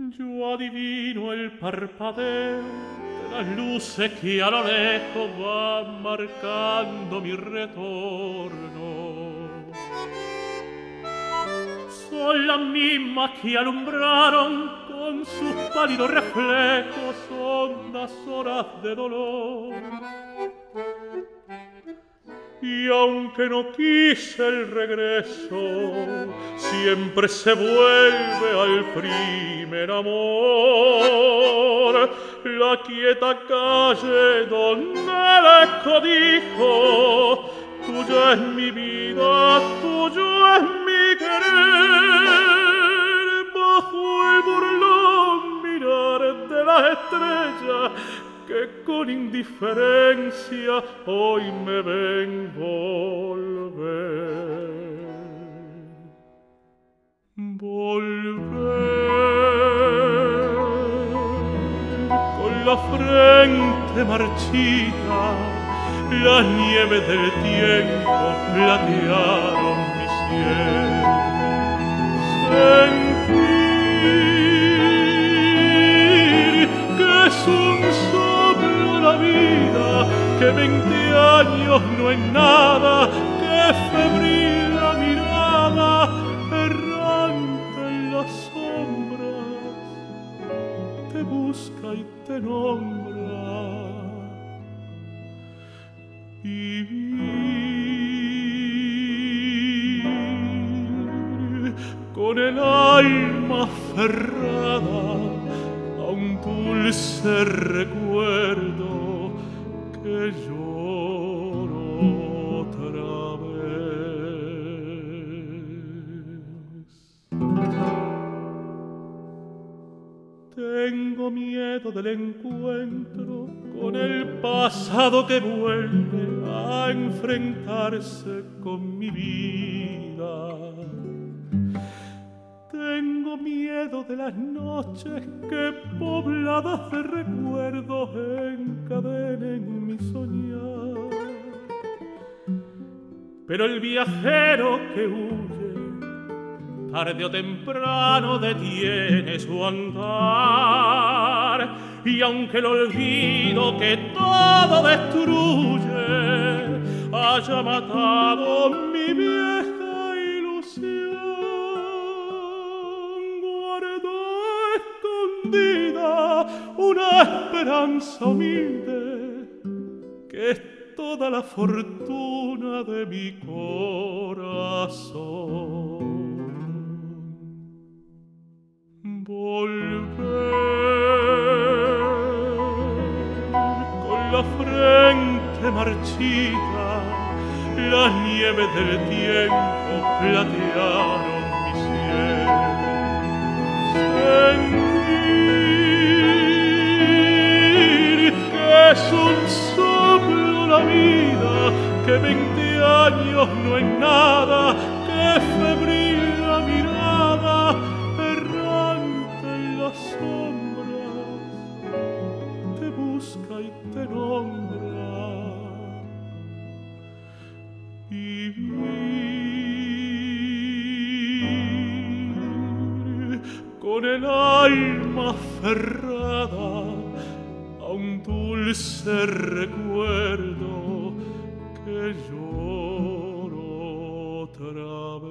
Yo adivino el parpadeo de las luces que a lo lejos van marcando mi retorno. Son las mismas que alumbraron con sus pálidos reflejos hondas horas de dolor. Y aunque no quise el regreso, siempre se vuelve al primer amor. La quieta calle donde el eco dijo: tuya es mi vida, tuyo es mi querer. Bajo el burlón mirar de las estrellas que con indiferencia hoy me ven volver. Volver con la frente marchita, las nieves del tiempo platearon mi cielo. Sentir que es un soplo la vida, que 20 años no es nada, que febril la mirada, errante en las sombras, te busca y te nombra. Y vivir con el alma aferrada a un dulce recuerdo que lloro otra vez. Tengo miedo del encuentro con el pasado que vuelve a enfrentarse con mi vida. Tengo miedo de las noches que pobladas de recuerdos encadenen mi soñar. Pero el viajero que huye, tarde o temprano detiene su andar. Y aunque el olvido que todo destruye haya matado mi vieja ilusión, guardo escondida una esperanza humilde que es toda la fortuna de mi corazón. Volver con la frente marchita, las nieves del tiempo platearon mi cielo. Sentir que es un soplo la vida, que 20 años no es nada, que febril la mirada, errante en las sombras, te busca y te nombra. Y vivir con el alma aferrada a un dulce recuerdo que lloro otra vez.